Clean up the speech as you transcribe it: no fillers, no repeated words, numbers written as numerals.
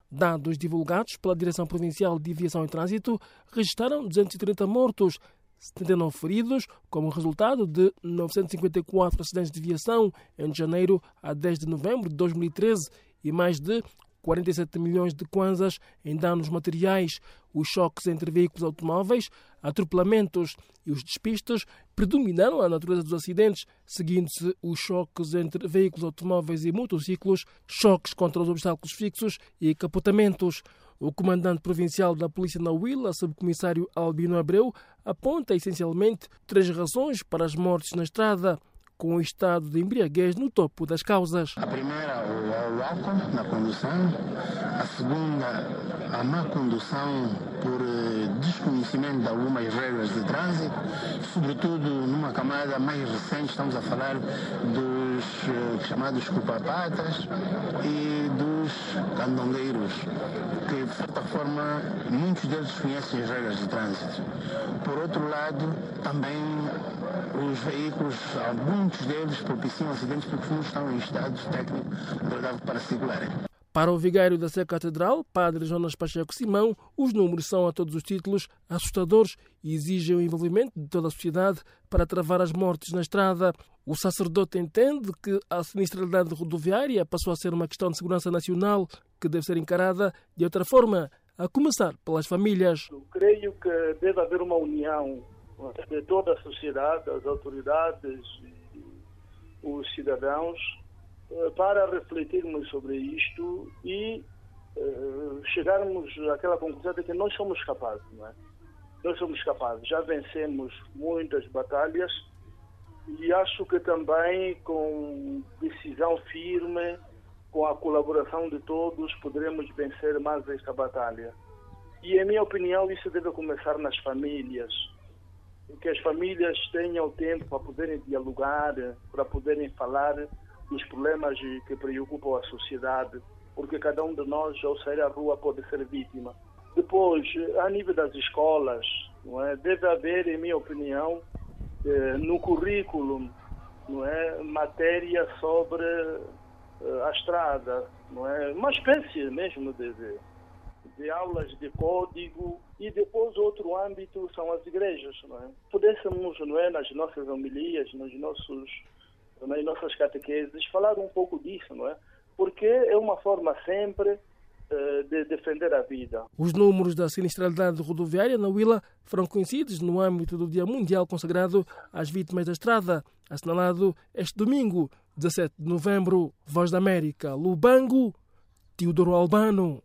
Dados divulgados pela Direção Provincial de Aviação e Trânsito registraram 230 mortos, 79 feridos, como resultado de 954 acidentes de aviação em janeiro a 10 de novembro de 2013 e mais de 47 milhões de kwanzas em danos materiais. Os choques entre veículos automóveis, atropelamentos e os despistes predominaram a natureza dos acidentes, seguindo-se os choques entre veículos automóveis e motociclos, choques contra os obstáculos fixos e capotamentos. O comandante provincial da Polícia na Huila, subcomissário Albino Abreu, aponta essencialmente 3 razões para as mortes na estrada, com o estado de embriaguez no topo das causas. A primeira, o álcool na condução. A segunda, a má condução por desconhecimento de algumas regras de trânsito, sobretudo numa camada mais recente, estamos a falar dos chamados culpa-patas e dos candongueiros, que de certa forma muitos deles conhecem as regras de trânsito. Por outro lado, também os veículos, muitos deles propiciam acidentes porque não estão em estado técnico agradável para circularem. Para o vigário da Sé Catedral, Padre Jonas Pacheco Simão, os números são a todos os títulos assustadores e exigem o envolvimento de toda a sociedade para travar as mortes na estrada. O sacerdote entende que a sinistralidade rodoviária passou a ser uma questão de segurança nacional que deve ser encarada de outra forma, a começar pelas famílias. Eu creio que deve haver uma união de toda a sociedade, as autoridades e os cidadãos, para refletirmos sobre isto e chegarmos àquela conclusão de que nós somos capazes, não é? Nós somos capazes, já vencemos muitas batalhas e acho que também com decisão firme, com a colaboração de todos, poderemos vencer mais esta batalha. E, em minha opinião, isso deve começar nas famílias, que as famílias tenham tempo para poderem dialogar, para poderem falar dos problemas que preocupam a sociedade, porque cada um de nós, ao sair à rua, pode ser vítima. Depois, a nível das escolas, não é? Deve haver, em minha opinião, no currículo, não é? Matéria sobre a estrada, não é? Uma espécie mesmo de aulas de código. E depois outro âmbito são as igrejas, não é? Pudéssemos, não é, nas nossas homilias, nas nossas catequeses, falar um pouco disso, não é? Porque é uma forma sempre de defender a vida. Os números da sinistralidade rodoviária na Huila foram conhecidos no âmbito do Dia Mundial consagrado às vítimas da estrada, assinalado este domingo, 17 de novembro. Voz da América, Lubango, Teodoro Albano.